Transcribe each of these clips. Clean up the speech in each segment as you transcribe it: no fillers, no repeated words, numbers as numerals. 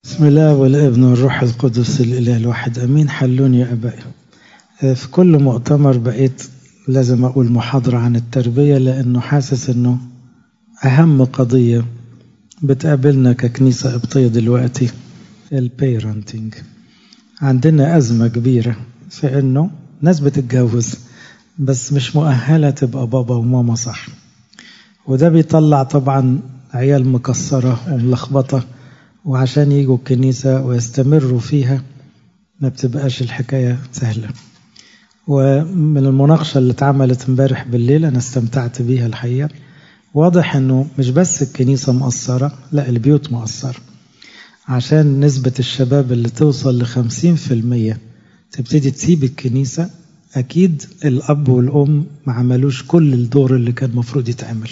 بسم الله والابن والروح القدس الإله الواحد أمين. حلوني يا أبائي. في كل مؤتمر بقيت لازم أقول محاضرة عن التربية، لأنه حاسس أنه أهم قضية بتقابلنا ككنيسة قبطية دلوقتي البيرنتينج. عندنا أزمة كبيرة في أنه ناس بتتجوز بس مش مؤهلة تبقى بابا وماما صح، وده بيطلع طبعا عيال مكسرة وملخبطة، وعشان يجوا الكنيسة ويستمروا فيها ما بتبقاش الحكاية سهلة. ومن المناقشة اللي اتعملت امبارح بالليل أنا استمتعت بيها الحقيقة. واضح أنه مش بس الكنيسة مقصرة، لا البيوت مقصرة، عشان نسبة الشباب اللي توصل ل50% تبتدي تسيب الكنيسة. أكيد الأب والأم ما عملوش كل الدور اللي كان مفروض يتعمل.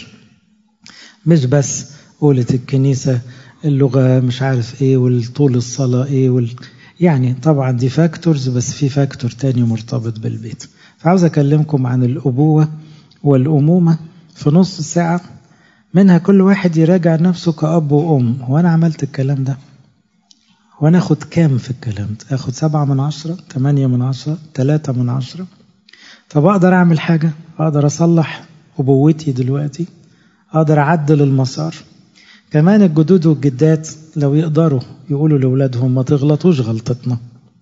مش بس قولت الكنيسة اللغة مش عارف ايه والطول الصلاة ايه يعني طبعا دي فاكتورز، بس في فاكتور تاني مرتبط بالبيت. فعاوز اكلمكم عن الأبوة والأمومة في نص ساعة، منها كل واحد يراجع نفسه كأب وأم. هو أنا عملت الكلام ده؟ وأنا أخد كام في الكلام ده؟ أخد 7/10، 8/10، 3/10؟ طب أقدر أعمل حاجة؟ أقدر أصلح أبوتي دلوقتي؟ أقدر أعدل المسار؟ كمان الجدود والجدات لو يقدروا يقولوا لأولادهم ما تغلطوش غلطتنا،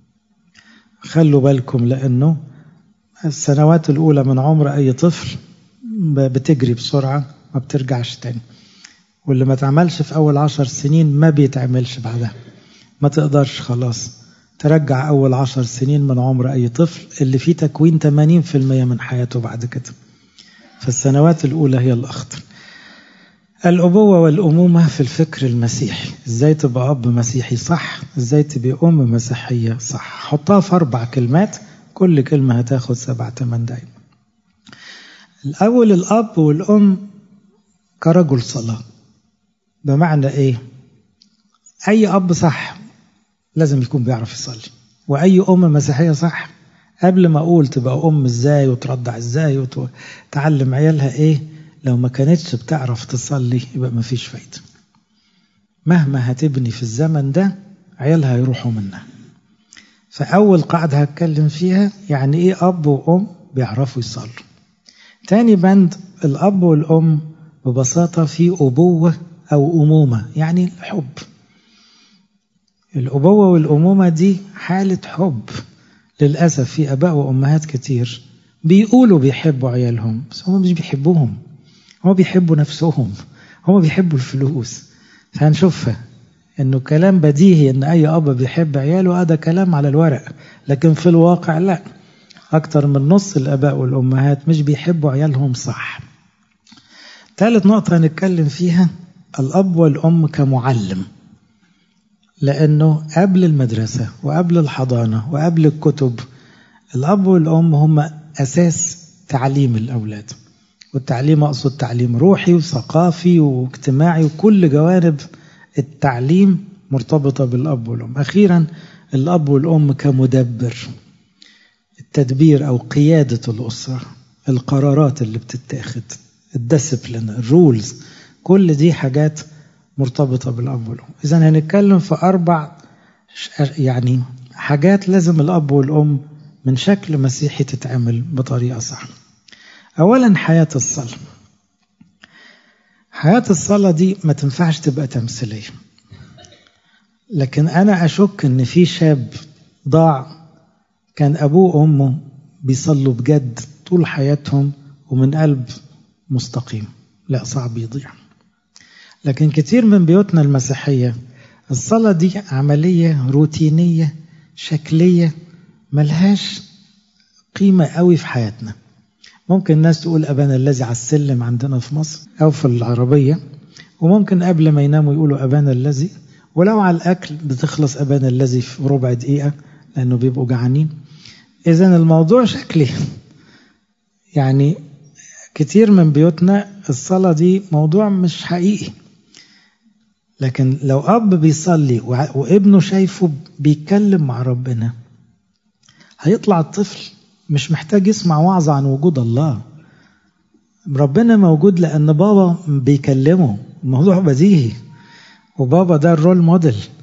خلوا بالكم، لأنه السنوات الأولى من عمر أي طفل بتجري بسرعة ما بترجعش تاني، واللي ما تعملش في أول 10 سنين ما بيتعملش بعدها. ما تقدرش خلاص ترجع أول 10 سنين من عمر أي طفل اللي فيه تكوين 80% من حياته بعد كده. فالسنوات الأولى هي الأخطر. الأبوة والأمومة في الفكر المسيحي، إزاي تبقى أب مسيحي صح، إزاي تبقى أم مسيحية صح. حطها في 4 كلمات، كل كلمة هتاخد 7-8 دقايق. الأول الأب والأم كرجل صلاة. بمعنى إيه؟ أي أب صح لازم يكون بيعرف يصلي، وأي أم مسيحية صح. قبل ما أقول تبقى أم إزاي وترضع إزاي وتعلم عيالها إيه، لو ما كانتش بتعرف تصلي يبقى ما فيش فايدة. مهما هتبني في الزمن ده عيالها يروحوا منها. فأول قاعدة هتكلم فيها يعني إيه أب وأم بيعرفوا يصلوا. تاني بند الأب والأم ببساطة في أبوة أو أمومة، يعني الحب. الأبوة والأمومة دي حالة حب. للأسف في أباء وأمهات كتير بيقولوا بيحبوا عيالهم بس هم مش بيحبوهم، هم بيحبوا نفسهم، هم بيحبوا الفلوس. فهنشوفها انه كلام بديهي ان اي اب بيحب عياله، هذا كلام على الورق، لكن في الواقع لا. اكتر من نص الاباء والامهات مش بيحبوا عيالهم صح. ثالث نقطة هنتكلم فيها الاب والام كمعلم، لانه قبل المدرسة وقبل الحضانة وقبل الكتب الاب والام هم اساس تعليم الاولاد. والتعليم أقصد تعليم روحي وثقافي واجتماعي، وكل جوانب التعليم مرتبطة بالأب والأم. أخيرا الأب والأم كمدبر، التدبير أو قيادة الأسرة، القرارات اللي بتتاخد، الديسيبلين، الرولز، كل دي حاجات مرتبطة بالأب والأم. إذن هنتكلم في 4 يعني حاجات لازم الأب والأم من شكل مسيحي تتعمل بطريقة صح. أولا حياة الصلاة. حياة الصلاة دي ما تنفعش تبقى تمثيلية، لكن أنا أشك أن في شاب ضاع كان أبوه وأمه بيصلوا بجد طول حياتهم ومن قلب مستقيم. لا، صعب يضيع. لكن كتير من بيوتنا المسيحية الصلاة دي عملية روتينية شكلية ملهاش قيمة قوي في حياتنا. ممكن الناس تقول أبانا الذي على السلم عندنا في مصر أو في العربية، وممكن قبل ما يناموا يقولوا أبانا الذي، ولو على الأكل بتخلص أبانا الذي في ربع دقيقة لأنه بيبقوا جعانين. إذن الموضوع شكلي. يعني كتير من بيوتنا الصلاة دي موضوع مش حقيقي. لكن لو أب بيصلي وابنه شايفه بيتكلم مع ربنا، هيطلع الطفل مش محتاج يسمع وعظ عن وجود الله. ربنا موجود لأن بابا بيكلمه، الموضوع بديهي، وبابا ده الرول موديل.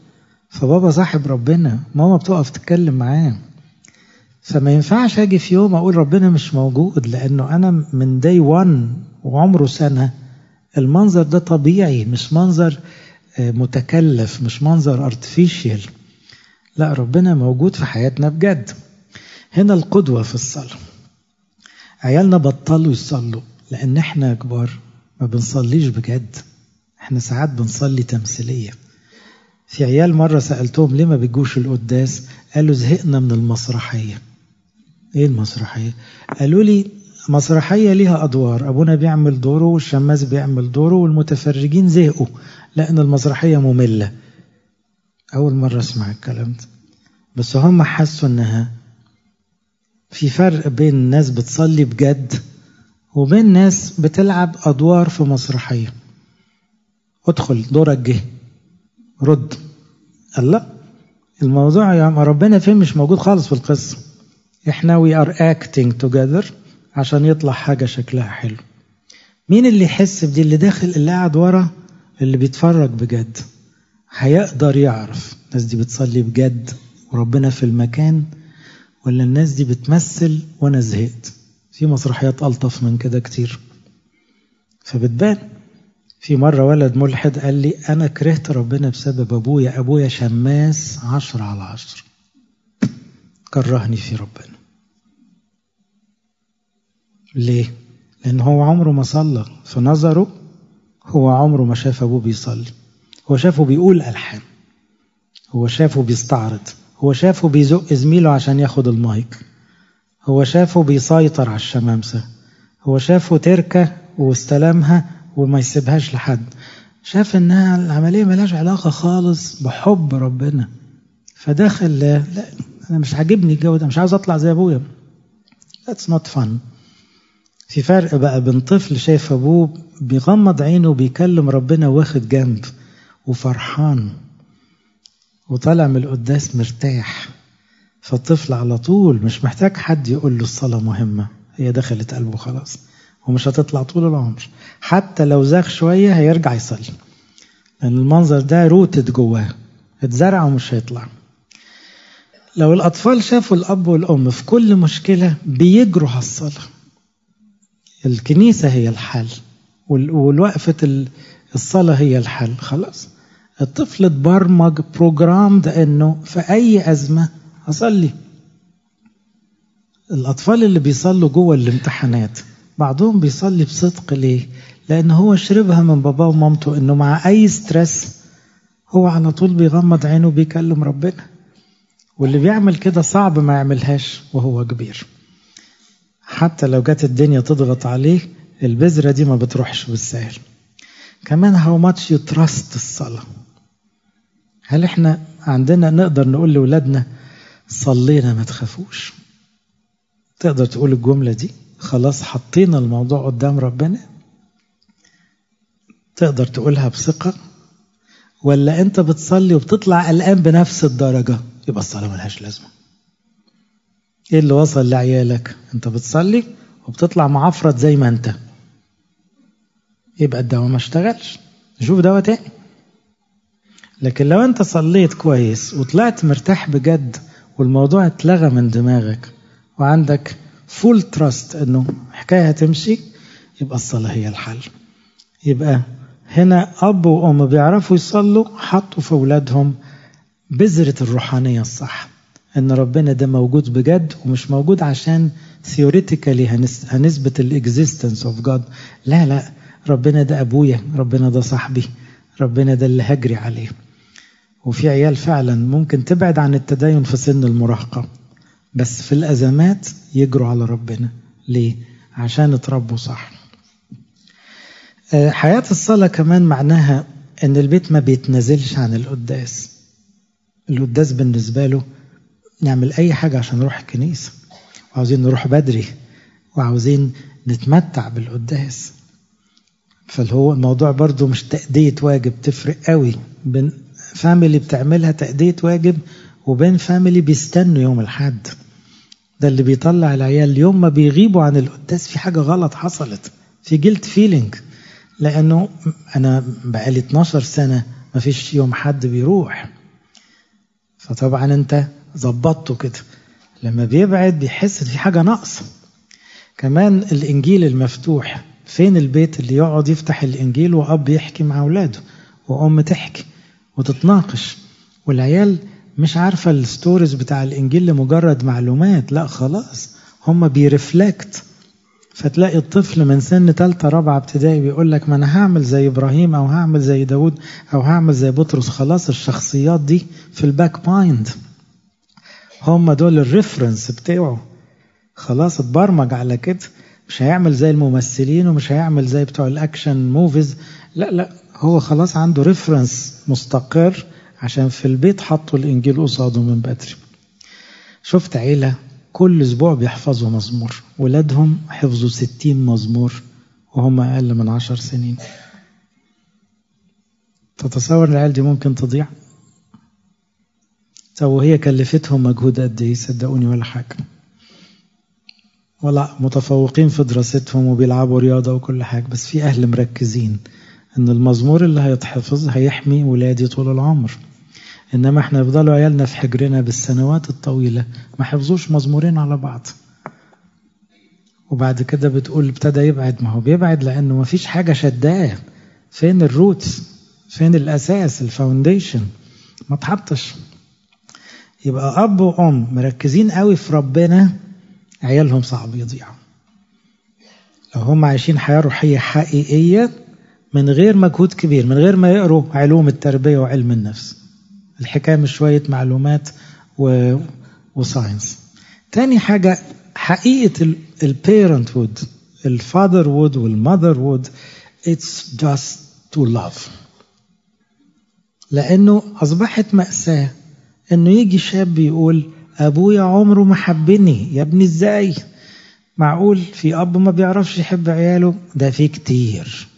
فبابا صاحب ربنا، ماما بتقف تتكلم معاه. فما ينفعش اجي في يوم اقول ربنا مش موجود، لانه انا من day one وعمره سنة. المنظر ده طبيعي، مش منظر متكلف، مش منظر artificial. لا، ربنا موجود في حياتنا بجد. هنا القدوة في الصلاة. عيالنا بطلوا يصلوا لان احنا كبار ما بنصليش بجد، احنا ساعات بنصلي تمثيلية. في عيال مرة سألتهم ليه ما بيجوش القداس، قالوا زهقنا من المسرحية. ايه المسرحية؟ قالوا لي مسرحية ليها أدوار، أبونا بيعمل دوره والشماس بيعمل دوره والمتفرجين زهقوا لأن المسرحية مملة. أول مرة أسمع الكلام ده. بس هم حسوا أنها في فرق بين ناس بتصلي بجد وبين ناس بتلعب أدوار في مسرحية. ادخل دورك جه رد. الله، الموضوع يا ربنا فين مش موجود خالص في القصة. احنا we are acting together عشان يطلع حاجة شكلها حلو. مين اللي يحس بدي؟ اللي داخل، اللي قاعد ورا، اللي بيتفرج بجد هيقدر يعرف الناس دي بتصلي بجد وربنا في المكان، ولا الناس دي بتمثل وانا زهقت. في مسرحيات ألطف من كده كتير فبتبان. في مرة ولد ملحد قال لي أنا كرهت ربنا بسبب أبويا شماس 10/10، كرهني في ربنا. ليه؟ لأن هو عمره ما صلى، في نظره هو عمره ما شاف أبوه بيصلي. هو شافه بيقول ألحان، هو شافه بيستعرض، هو شافه بيزق زميله عشان ياخد المايك، هو شافه بيسيطر على الشمامسة، هو شافه تركة واستلمها وما يسيبهاش لحد. شاف انها العملية ملاش علاقة خالص بحب ربنا، فدخل لا انا مش عاجبني الجو ده، مش عاوز اطلع زي ابويا. That's not fun. في فرق بقى بين طفل شايف ابوه بيغمض عينه وبيكلم ربنا واخد جنب وفرحان وطالع من القداس مرتاح. فالطفل على طول مش محتاج حد يقول له الصلاة مهمة، هي دخلت قلبه خلاص ومش هتطلع طول العمر. حتى لو زاغ شوية هيرجع يصلي، لأن المنظر ده روتد جواه، اتزرع ومش هيطلع. لو الأطفال شافوا الأب والأم في كل مشكلة بيجروا على الصلاة، الكنيسة هي الحل والوقفة الصلاة هي الحل، خلاص الطفل اتبرمج بروجرام ده انه في اي ازمة اصلي. الاطفال اللي بيصلوا جوه الامتحانات بعضهم بيصلي بصدق. ليه؟ لان هو شربها من باباه ومامته انه مع اي ستريس هو على طول بيغمض عينه وبيكلم ربنا. واللي بيعمل كده صعب ما يعملهاش وهو كبير، حتى لو جت الدنيا تضغط عليه البذرة دي ما بتروحش بالسهل. كمان how much you trust الصلاة. هل احنا عندنا نقدر نقول لأولادنا صلينا ما تخافوش؟ تقدر تقول الجملة دي؟ خلاص حطينا الموضوع قدام ربنا؟ تقدر تقولها بثقة؟ ولا انت بتصلي وبتطلع قلقان بنفس الدرجة؟ يبقى الصلاة ملهاش لازمة. ايه اللي وصل لعيالك؟ انت بتصلي وبتطلع معفرت زي ما انت، يبقى الدواء ما اشتغلش، نشوف دواء تاني. لكن لو انت صليت كويس وطلعت مرتاح بجد والموضوع اتلغى من دماغك وعندك فول تراست انه حكاية هتمشي، يبقى الصلاة هي الحل. يبقى هنا أب وأم بيعرفوا يصلوا، حطوا في أولادهم بذرة الروحانية الصح، ان ربنا ده موجود بجد ومش موجود عشان ثيوريتيكالي هنثبت الاكزيستنس اوف جاد. لا، ربنا ده ابويا، ربنا ده صاحبي، ربنا ده اللي هجري عليه. وفي عيال فعلا ممكن تبعد عن التدين في سن المراهقة، بس في الأزمات يجروا على ربنا. ليه؟ عشان اتربوا صح. حياة الصلاة كمان معناها ان البيت ما بيتنزلش عن القداس. القداس بالنسبة له نعمل أي حاجة عشان نروح الكنيسة، وعاوزين نروح بدري، وعاوزين نتمتع بالقداس. فالهو الموضوع برضو مش تأدية واجب، تفرق قوي بين فاميلي بتعملها تأدية واجب وبين فاميلي بيستنوا يوم الحد. ده اللي بيطلع العيال يوم ما بيغيبوا عن القداس في حاجة غلط حصلت، في جلد فيلينج، لأنه أنا بقالي 12 سنة ما فيش يوم حد بيروح. فطبعا انت ظبطته كده. لما بيبعد بيحس ان في حاجة ناقصة. كمان الإنجيل المفتوح، فين البيت اللي يقعد يفتح الإنجيل وأب يحكي مع أولاده وأم تحكي وتتناقش، والعيال مش عارفة الستوريز بتاع الإنجيل لمجرد معلومات، لا خلاص هم بيرفلكت. فتلاقي الطفل من سن 3 4 ابتدائي بيقول لك ما أنا هعمل زي إبراهيم أو هعمل زي داود أو هعمل زي بطرس. خلاص الشخصيات دي في الباك مايند، هم دول الريفرنس بتاعه. خلاص اتبرمج على كده. مش هيعمل زي الممثلين ومش هيعمل زي بتوع الأكشن موفيز، لا هو خلاص عنده ريفرنس مستقر عشان في البيت حطوا الإنجيل قصاده من بدري. شفت عيلة كل أسبوع بيحفظوا مزمور، ولادهم حفظوا 60 مزمور وهم أقل من 10 سنين. تتصور العيال دي ممكن تضيع؟ طب وهي كلفتهم مجهود قد ايه؟ صدقوني ولا حاجة، ولا متفوقين في دراستهم وبيلعبوا رياضة وكل حاجة، بس في أهل مركزين إن المزمور اللي هيتحفظ هيحمي ولادي طول العمر. إنما إحنا يفضلوا عيالنا في حجرنا بالسنوات الطويلة ما حفظوش مزمورين على بعض، وبعد كده بتقول ابتدى يبعد. ما هو بيبعد لأنه ما فيش حاجة شداه. فين الروتس؟ فين الأساس؟ الفاونديشن ما تحطش. يبقى أب وأم مركزين قوي في ربنا، عيالهم صعب يضيعوا. لو هم عايشين حياة روحية حقيقية من غير مجهود كبير، من غير ما يقروا علوم التربية وعلم النفس، الحكاية مش شوية معلومات وساينس. تاني حاجة حقيقة البيرنت وود، الفادر وود والمذر وود، it's just to love. لأنه أصبحت مأساة إنه يجي شاب يقول أبويا عمره ما حبني. يا ابني إزاي؟ معقول في أب ما بيعرفش يحب عياله؟ ده في كتير.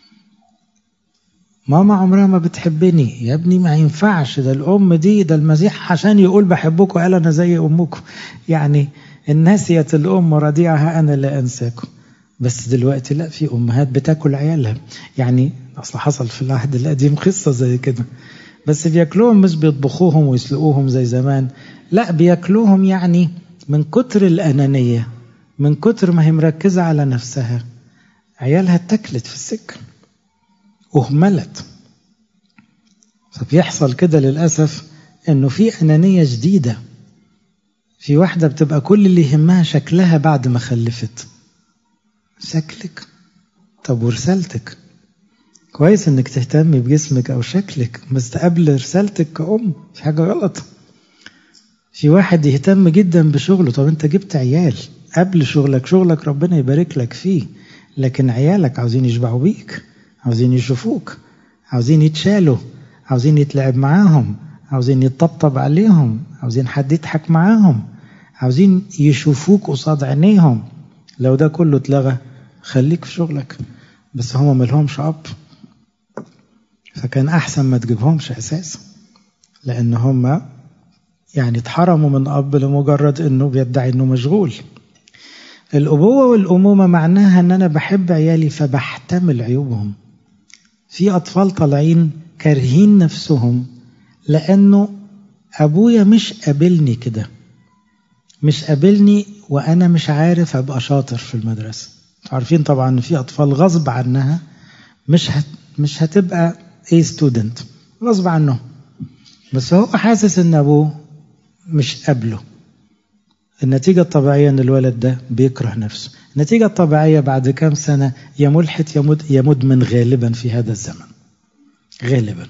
ماما عمرها ما بتحبني. يا ابني ما ينفعش، ده الأم دي، ده المسيح عشان يقول بحبكم قال أنا زي أمكم. يعني الناسية الأم رضيعها أنا لا أنساكم. بس دلوقتي لا، في أمهات بتاكل عيالها. يعني أصل حصل في العهد القديم قصة زي كده، بس بياكلوهم مش بيطبخوهم ويسلقوهم زي زمان، لا بياكلوهم يعني من كتر الأنانية، من كتر ما هي مركزة على نفسها، عيالها اتكلت في السكة وهملت. فبيحصل كده للأسف انه في أنانية جديدة. في واحدة بتبقى كل اللي يهمها شكلها بعد ما خلفت. شكلك؟ طب ورسالتك؟ كويس انك تهتمي بجسمك او شكلك، بس قبل رسالتك كأم في حاجة غلط. في واحد يهتم جدا بشغله. طب انت جبت عيال قبل شغلك ربنا يبارك لك فيه، لكن عيالك عاوزين يشبعوا بيك، عاوزين يشوفوك، عاوزين يتشالوا، عاوزين يتلعب معاهم، عاوزين يتطبطب عليهم، عاوزين حد يضحك معاهم، عاوزين يشوفوك قصاد عينيهم. لو ده كله اتلغى خليك في شغلك. بس هم ملهمش أب، فكان أحسن ما تجيبهمش أساسا، لأن هم يعني اتحرموا من أب لمجرد أنه بيدعي أنه مشغول. الأبوة والأمومة معناها أن أنا بحب عيالي فبحتمل عيوبهم. في أطفال طالعين كارهين نفسهم لأنه أبويا مش قابلني كده، مش قابلني وأنا مش عارف أبقى شاطر في المدرسة. عارفين طبعا أن في أطفال غصب عنها مش هتبقى ستودنت غصب عنه، بس هو حاسس أن أبوه مش قابله. النتيجة الطبيعية أن الولد ده بيكره نفسه. النتيجة الطبيعية بعد كام سنة يا ملحد يا مدمن غالبا في هذا الزمن، غالبا،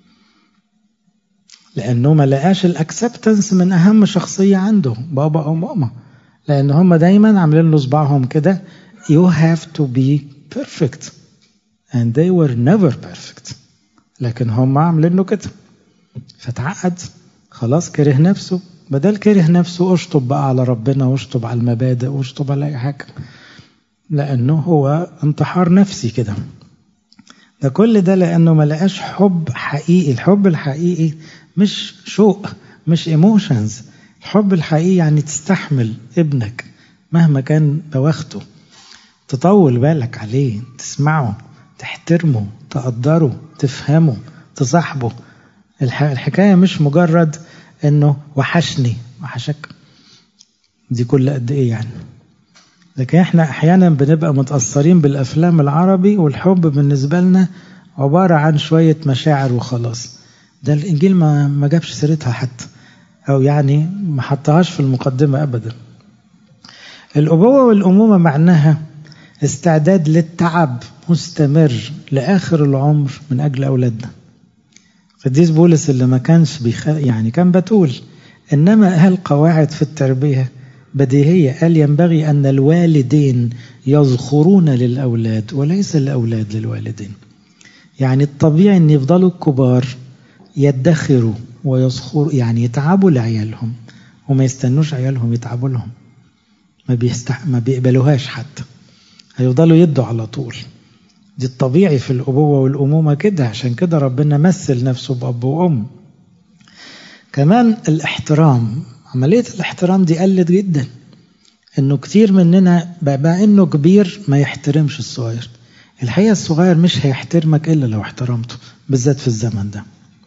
لأنه ما لقاش الأكسبتنس من أهم شخصية عنده، بابا أو ماما، لأن هم دايما عاملين له صباعهم كده you have to be perfect and they were never perfect، لكن هم عاملين له كده فتعقد خلاص، كره نفسه. بدل كره نفسه اشطب بقى على ربنا واشطب على المبادئ واشطب على أي حاجة، لأنه هو انتحار نفسي كده. ده كل ده لأنه ما لقاش حب حقيقي. الحب الحقيقي مش شوق، مش ايموشنز. الحب الحقيقي يعني تستحمل ابنك مهما كان بوخته، تطول بالك عليه، تسمعه، تحترمه، تقدره، تفهمه، تصاحبه. الحكاية مش مجرد انه وحشك دي كل قد ايه يعني. لكن احنا احيانا بنبقى متأثرين بالافلام العربي، والحب بالنسبة لنا عبارة عن شوية مشاعر وخلاص. ده الانجيل ما جابش سيرتها حتى، او يعني ما حطهاش في المقدمة ابدا. الابوة والامومة معناها استعداد للتعب مستمر لآخر العمر من أجل أولادنا. قديس بولس اللي ما كانش يعني كان بتقول إنما القواعد في التربية بديهية، قال ينبغي أن الوالدين يذخرون للأولاد وليس الأولاد للوالدين. يعني الطبيعي أن يفضلوا الكبار يدخروا ويذخروا، يعني يتعبوا لعيالهم وما يستنوش عيالهم يتعبوا لهم، ما بيقبلوهاش حتى، هيفضلوا يدوا على طول. دي الطبيعي في الأبوة والأمومة كده. عشان كده ربنا مثل نفسه بأب وأم. كمان الاحترام، عملية الاحترام دي قلت جدا، انه كتير مننا بقى انه كبير ما يحترمش الصغير. الحقيقة الصغير مش هيحترمك إلا لو احترمته، بالذات في الزمن ده.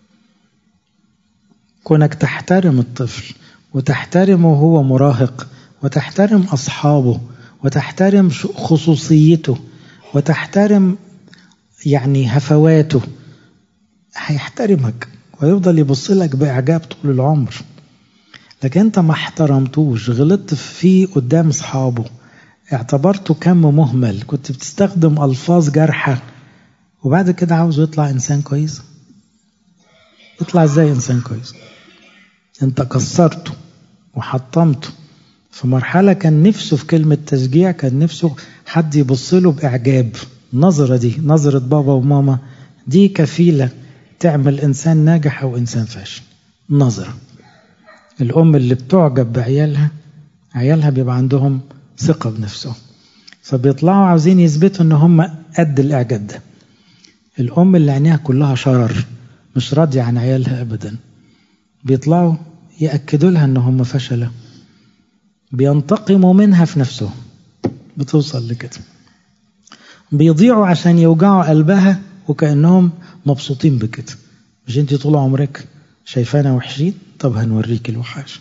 كونك تحترم الطفل وتحترمه وهو مراهق، وتحترم أصحابه، وتحترم خصوصيته، وتحترم يعني هفواته، هيحترمك ويفضل يبص لك بإعجاب طول العمر. لكن انت ما احترمتوش، غلطت فيه قدام اصحابه، اعتبرته كم مهمل، كنت بتستخدم ألفاظ جارحة، وبعد كده عاوزه يطلع إنسان كويس. يطلع ازاي إنسان كويس؟ انت كسرته وحطمته. في مرحلة كان نفسه في كلمة تشجيع، كان نفسه حد يبص له بإعجاب. نظرة دي، نظرة بابا وماما، دي كفيلة تعمل إنسان ناجح أو إنسان فاشل. نظرة. الأم اللي بتعجب بعيالها، عيالها بيبقى عندهم ثقة بنفسهم، فبيطلعوا عاوزين يثبتوا ان هم قد الإعجاب ده. الأم اللي عينيها كلها شرر، مش راضية عن عيالها أبدا، بيطلعوا يأكدوا لها ان هم فشلة، بينتقموا منها في نفسهم. بتوصل لكده، بيضيعوا عشان يوجعوا قلبها وكأنهم مبسوطين بكده. مش انتي طول عمرك شايفانا وحشين؟ طب هنوريك الوحش.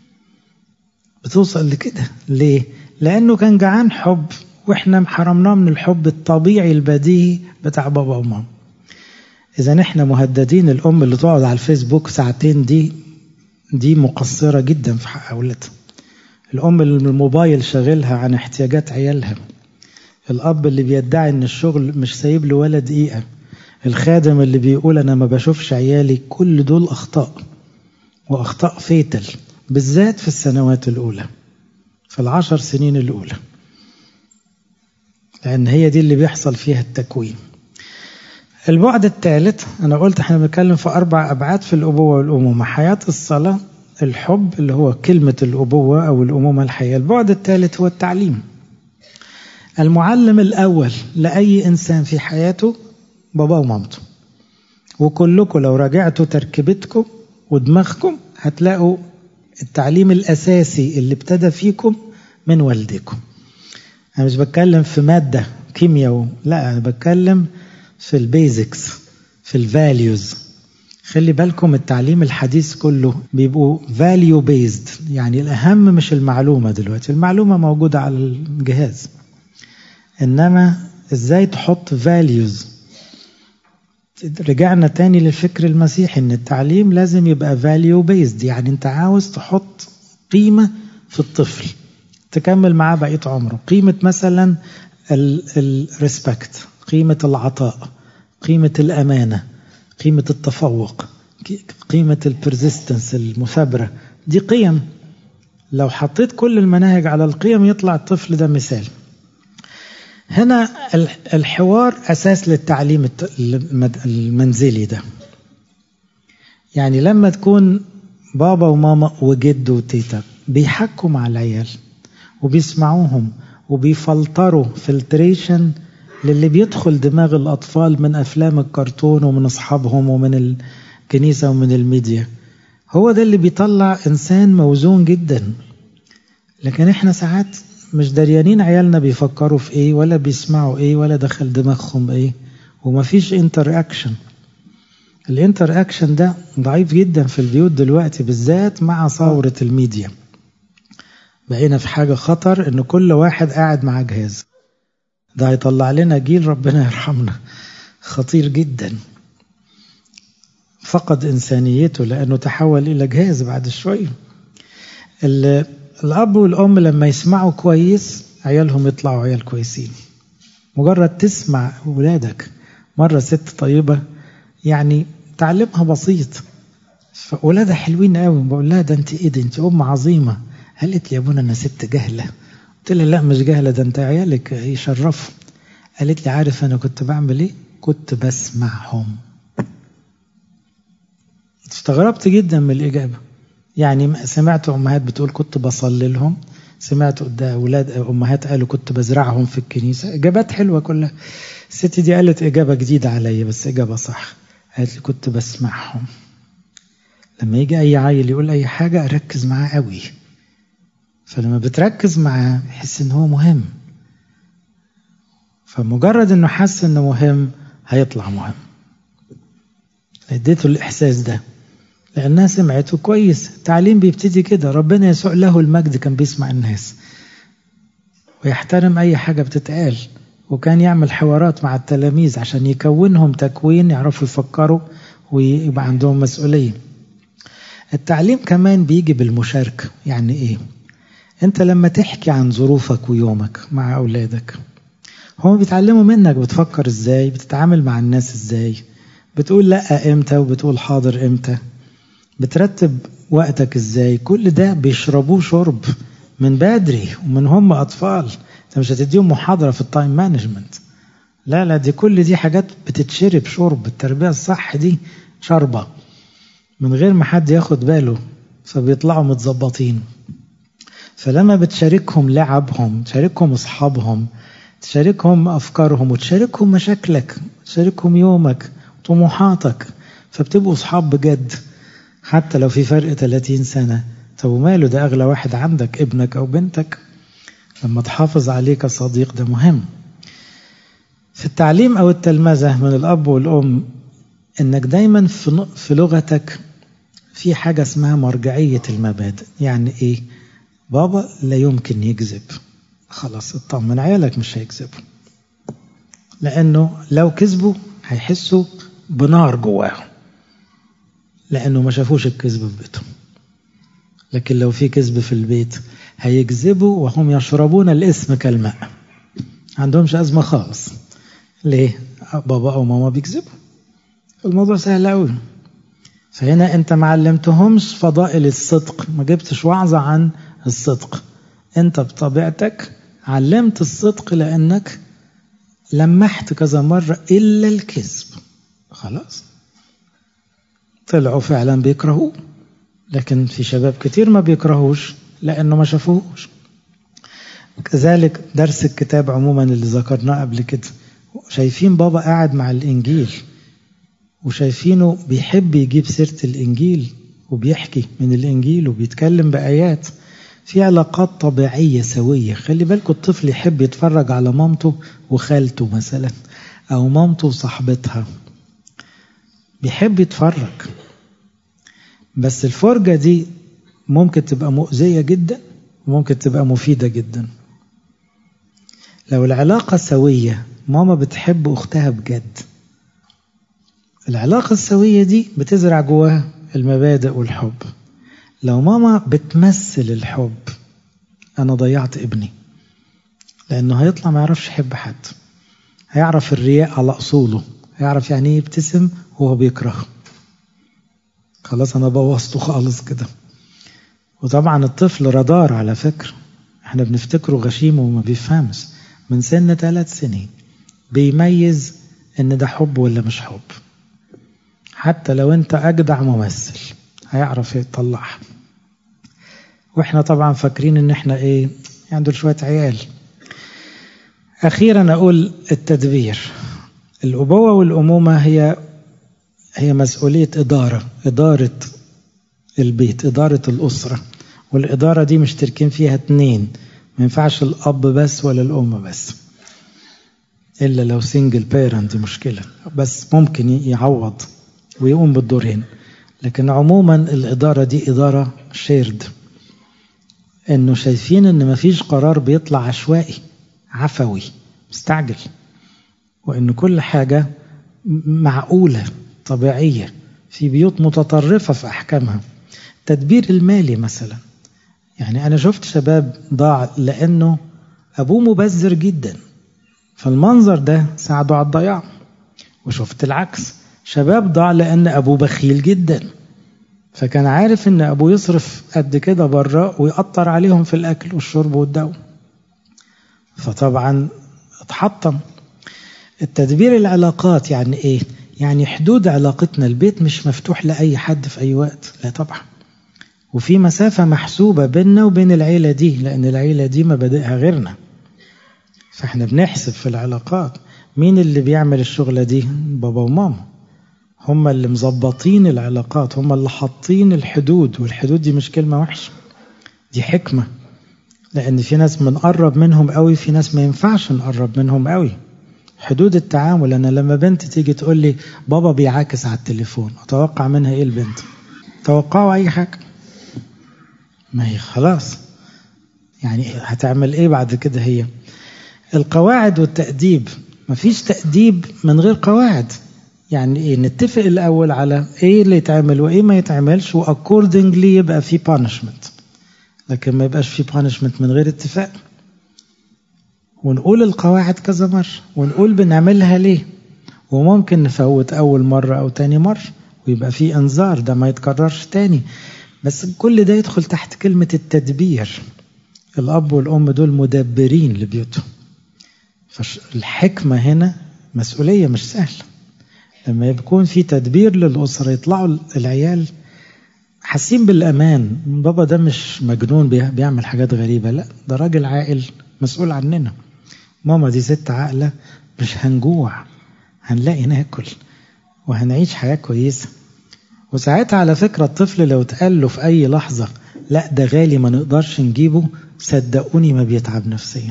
بتوصل لكده ليه؟ لأنه كان جعان حب، وإحنا محرمناه من الحب الطبيعي البديهي بتاع بابا وماما. إذا إحنا مهددين. الأم اللي تقعد على الفيسبوك ساعتين دي مقصرة جدا في حق أولادها. الأم اللي الموبايل شغلها عن احتياجات عيالها. الأب اللي بيدعي إن الشغل مش سايب له ولا دقيقة. الخادم اللي بيقول أنا ما بشوفش عيالي. كل دول أخطاء، وأخطاء فيتل، بالذات في السنوات الأولى، في 10 سنين الأولى، لأن هي دي اللي بيحصل فيها التكوين. البعد الثالث، أنا قلت احنا بنتكلم في 4 أبعاد في الأبوة والأمومة: حياة الصلاة، الحب اللي هو كلمة الأبوة أو الأمومة الحياة. البعد الثالث هو التعليم. المعلم الأول لأي إنسان في حياته بابا ومامته. وكلكم لو راجعتوا تركيبتكم ودماغكم هتلاقوا التعليم الأساسي اللي ابتدى فيكم من والدكم. أنا مش بتكلم في مادة كيمياء، لا، أنا بتكلم في البيزكس، في الفاليوز. خلي بالكم التعليم الحديث كله بيبقوا فاليو بيزد، يعني الأهم مش المعلومة. دلوقتي المعلومة موجودة على الجهاز، إنما إزاي تحط فاليوز. رجعنا تاني للفكر المسيحي ان التعليم لازم يبقى value based، يعني انت عاوز تحط قيمة في الطفل تكمل معاه بقية عمره. قيمة مثلا الريسبكت، قيمة العطاء، قيمة الأمانة، قيمة التفوق، قيمة البرزيستنس، المثابرة. دي قيم. لو حطيت كل المناهج على القيم يطلع الطفل ده مثال. هنا الحوار أساس للتعليم المنزلي ده. يعني لما تكون بابا وماما وجد وتيتا بيحكوا مع العيال وبيسمعوهم وبيفلتروا فلتريشن للي بيدخل دماغ الأطفال من أفلام الكرتون ومن أصحابهم ومن الكنيسة ومن الميديا، هو ده اللي بيطلع إنسان موزون جدا. لكن إحنا ساعات مش دريانين عيالنا بيفكروا في ايه، ولا بيسمعوا ايه، ولا دخل دماغهم ايه، ومفيش انتراكشن. الانتر اكشن ده ضعيف جدا في البيوت دلوقتي، بالذات مع ثورة الميديا. بقينا في حاجة خطر ان كل واحد قاعد مع جهاز، ده هيطلع لنا جيل ربنا يرحمنا خطير جدا، فقد إنسانيته لأنه تحول إلى جهاز بعد شوية. الأب والأم لما يسمعوا كويس عيالهم يطلعوا عيال كويسين. مجرد تسمع ولادك. مرة ست طيبة يعني تعلمها بسيط، فولادها حلوين قوي، بقول لها ده انت ايه ده، انت أم عظيمة. قالت لي يا ابونا انا ست جهلة. قلت لها لا مش جهلة، ده انت عيالك يشرفوا. قالت لي عارف انا كنت بعمل ايه؟ كنت بسمعهم. استغربت جدا من الإجابة. يعني سمعت أمهات بتقول كنت بصلي لهم، سمعت أولاد أمهات قالوا كنت بزرعهم في الكنيسة. إجابات حلوة كلها. الست دي قالت إجابة جديدة عليا بس إجابة صح. قالت لي كنت بسمعهم. لما يجي أي عيل يقول أي حاجة أركز معاه قوي، فلما بتركز معاه يحس إن هو مهم، فمجرد إنه حس إنه مهم هيطلع مهم. اديته الإحساس ده لأنها سمعته كويس. التعليم بيبتدي كده. ربنا يسوع له المجد كان بيسمع الناس ويحترم أي حاجة بتتقال، وكان يعمل حوارات مع التلاميذ عشان يكونهم تكوين يعرفوا يفكروا ويبقى عندهم مسؤولية. التعليم كمان بيجي بالمشاركة. يعني إيه؟ أنت لما تحكي عن ظروفك ويومك مع أولادك هم بيتعلموا منك بتفكر إزاي، بتتعامل مع الناس إزاي، بتقول لأ إمتى وبتقول حاضر إمتى، بترتب وقتك إزاي. كل ده بيشربوه شرب من بدري ومن هم أطفال. أنت مش هتديهم محاضرة في التايم مانجمنت، لا دي كل دي حاجات بتتشرب شرب. التربية الصح دي شربة من غير ما حد ياخد باله، فبيطلعوا متظبطين. فلما بتشاركهم لعبهم، تشاركهم أصحابهم، تشاركهم أفكارهم، وتشاركهم مشاكلك، تشاركهم يومك طموحاتك، فبتبقوا أصحاب بجد حتى لو في فرق 30 سنة. طب وماله، ده أغلى واحد عندك، ابنك أو بنتك. لما تحافظ عليه كصديق ده مهم. في التعليم أو التلمذة من الأب والأم إنك دايما في لغتك في حاجة اسمها مرجعية المبادئ. يعني إيه؟ بابا لا يمكن يكذب، خلاص اطمن عيالك مش هيكذبوا، لأنه لو كذبوا هيحسوا بنار جواهم لأنه ما شافوش الكذب في بيتهم. لكن لو في كذب في البيت هيكذبوا وهم يشربون الاسم كالماء، عندهمش أزمة خالص. ليه؟ بابا أو ماما بيكذبوا. الموضوع سهل قوي. فهنا أنت ما علمتهمش فضائل الصدق، ما جبتش وعظة عن الصدق، أنت بطبيعتك علمت الصدق لأنك لمحت كذا مرة إلا الكذب. خلاص طلعوا فعلا بيكرهوه، لكن في شباب كتير ما بيكرهوش لأنه ما شافوهوش. كذلك درس الكتاب عموما اللي ذكرناه قبل كده، شايفين بابا قاعد مع الإنجيل وشايفينه بيحب يجيب سيرة الإنجيل وبيحكي من الإنجيل وبيتكلم بآيات، في علاقات طبيعية سوية. خلي بالكم الطفل يحب يتفرج على مامته وخالته مثلا، أو مامته وصاحبتها، بيحب يتفرج. بس الفرجة دي ممكن تبقى مؤذية جدا وممكن تبقى مفيدة جدا. لو العلاقة سوية، ماما بتحب أختها بجد، العلاقة السوية دي بتزرع جواها المبادئ والحب. لو ماما بتمثل الحب، أنا ضيعت ابني، لأنه هيطلع ما يعرفش يحب حد، هيعرف الرياء على أصوله، هيعرف يعني ايه يبتسم وهو بيكره. خلاص أنا بوظته خالص كده. وطبعا الطفل رادار على فكرة، احنا بنفتكره غشيم وما بيفهمش. من سن 3 سنين بيميز ان ده حب ولا مش حب. حتى لو انت أجدع ممثل هيعرف يطلعها. واحنا طبعا فاكرين ان احنا ايه يعني، دول شوية عيال. أخيرا أقول التدبير. الأبوة والأمومة هي مسؤولية إدارة البيت، إدارة الأسرة. والإدارة دي مشتركين فيها 2، ما ينفعش الأب بس ولا الأم بس، إلا لو سينجل بيرنت دي مشكلة، بس ممكن يعوض ويقوم بالدور هنا. لكن عموما الإدارة دي إدارة شيرد، إنه شايفين إن مفيش قرار بيطلع عشوائي عفوي مستعجل، وإن كل حاجة معقولة طبيعية، في بيوت متطرفة في أحكامها. تدبير المالي مثلا، يعني أنا شفت شباب ضاع لأنه أبوه مبذر جدا، فالمنظر ده ساعده على الضياع. وشفت العكس، شباب ضاع لأن أبوه بخيل جدا، فكان عارف أن أبوه يصرف قد كده بره ويقطر عليهم في الأكل والشرب والدواء، فطبعا اتحطم. التدبير العلاقات يعني إيه؟ يعني حدود علاقتنا، البيت مش مفتوح لأي حد في أي وقت، لا طبعا، وفي مسافة محسوبة بيننا وبين العيلة دي، لأن العيلة دي مبادئها غيرنا، فاحنا بنحسب في العلاقات. مين اللي بيعمل الشغلة دي؟ بابا وماما، هم اللي مظبطين العلاقات، هم اللي حاطين الحدود، والحدود دي مش كلمة وحشة، دي حكمة، لأن في ناس بنقرب منهم قوي، في ناس ما ينفعش نقرب منهم قوي. حدود التعامل، أنا لما بنت تيجي تقول لي بابا بيعاكس على التليفون، أتوقع منها إيه البنت؟ توقعوا أي حاجة، ما هي خلاص يعني هتعمل إيه بعد كده؟ هي القواعد والتأديب، مفيش تأديب من غير قواعد. يعني إيه؟ نتفق الأول على إيه اللي يتعمل وإيه ما يتعملش، وأكوردنجلي يبقى في punishment، لكن ما يبقاش في punishment من غير اتفاق. ونقول القواعد كذا مرة، ونقول بنعملها ليه، وممكن نفوت أول مرة أو تاني مرة ويبقى في إنذار، ده ما يتكررش تاني. بس كل ده يدخل تحت كلمة التدبير. الأب والأم دول مدبرين لبيوتهم، فالحكمة هنا مسؤولية مش سهلة. لما يكون في تدبير للأسرة، يطلعوا العيال حاسين بالأمان، بابا ده مش مجنون بيعمل حاجات غريبة، لا ده راجل عاقل مسؤول عننا، ماما دي ست عاقلة، مش هنجوع، هنلاقي ناكل وهنعيش حياة كويسة. وساعتها على فكرة الطفل لو اتقال له في أي لحظة لا ده غالي ما نقدرش نجيبه، صدقوني ما بيتعب نفسيا.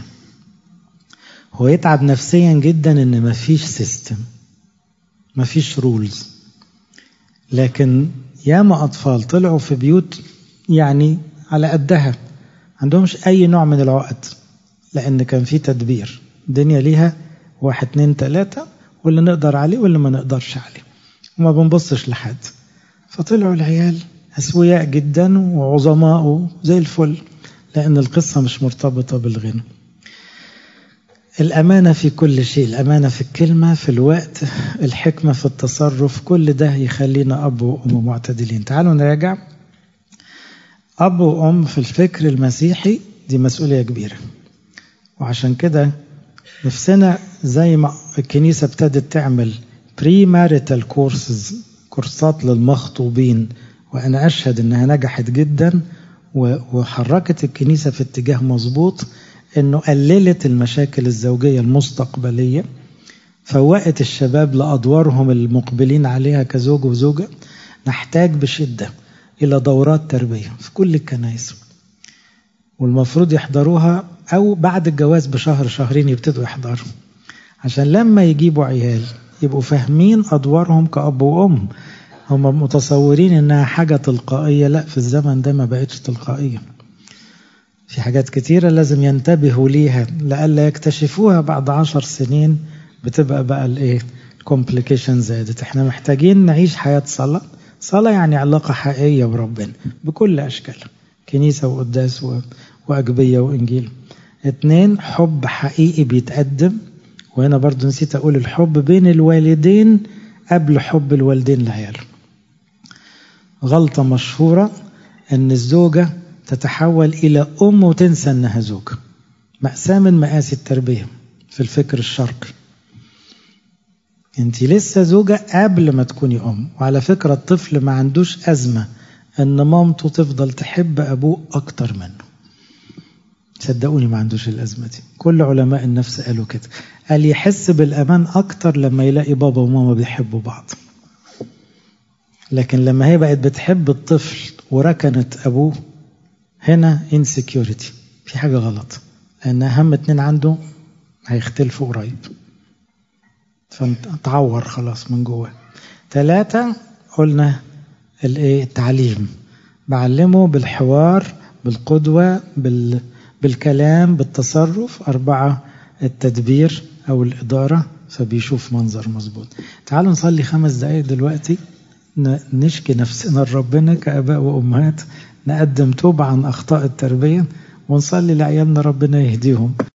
هو يتعب نفسيا جدا ان مفيش سيستم، مفيش رولز. لكن ياما أطفال طلعوا في بيوت يعني على قدها، عندهمش أي نوع من العقد، لأن كان في تدبير، الدنيا ليها 1 2 3، واللي نقدر عليه واللي ما نقدرش عليه، وما بنبصش لحد، فطلعوا العيال أسوياء جدا وعظماء زي الفل، لأن القصة مش مرتبطة بالغنى. الأمانة في كل شيء، الأمانة في الكلمة، في الوقت، الحكمة في التصرف، كل ده يخلينا أب وأم معتدلين. تعالوا نراجع. أب وأم في الفكر المسيحي دي مسؤولية كبيرة، وعشان كده نفسنا زي ما الكنيسة ابتدت تعمل pre-marital courses، كورسات للمخطوبين، وأنا أشهد أنها نجحت جدا وحركت الكنيسة في اتجاه مظبوط، أنه قللت المشاكل الزوجية المستقبلية، فوقت الشباب لأدوارهم المقبلين عليها كزوج وزوجة. نحتاج بشدة إلى دورات تربية في كل الكنائس، والمفروض يحضروها أو بعد الجواز بشهر شهرين يبتدوا يحضروا، عشان لما يجيبوا عيال يبقوا فاهمين أدوارهم كأب وأم. هم متصورين إنها حاجة تلقائية، لا، في الزمن ده ما بقتش تلقائية، في حاجات كتيرة لازم ينتبهوا ليها لألا يكتشفوها بعد 10 سنين، بتبقى بقى الايه الكومبليكيشن زادت. احنا محتاجين نعيش حياة صلاة يعني علاقة حقيقية بربنا بكل أشكالها، كنيسة وقداس وأجبية وإنجيل. 2 حب حقيقي بيتقدم، وهنا برضو نسيت أقول الحب بين الوالدين قبل حب الوالدين لعيال. غلطة مشهورة أن الزوجة تتحول إلى أم وتنسى أنها زوجة، مأساة من مآسي التربية في الفكر الشرقي. أنت لسه زوجة قبل ما تكوني أم. وعلى فكرة الطفل ما عندوش أزمة أن مامته تفضل تحب أبوه أكتر منه، صدقوني ما عندوش الأزمة دي. كل علماء النفس قالوا كده، قال يحس بالأمان أكتر لما يلاقي بابا وماما بيحبوا بعض. لكن لما هي بقت بتحب الطفل وركنت أبوه، هنا insecurity، في حاجة غلط، لأن أهم 2 عنده هيختلفوا قريب، فتعور خلاص من جوه. 3 قلنا التعليم، بعلمه بالحوار، بالقدوة، بالكلام، بالتصرف. 4 التدبير أو الإدارة، فبيشوف منظر مظبوط. تعالوا نصلي 5 دقايق دلوقتي، نشكي نفسنا لربنا كآباء وأمهات، نقدم توبة عن أخطاء التربية، ونصلي لعيالنا ربنا يهديهم.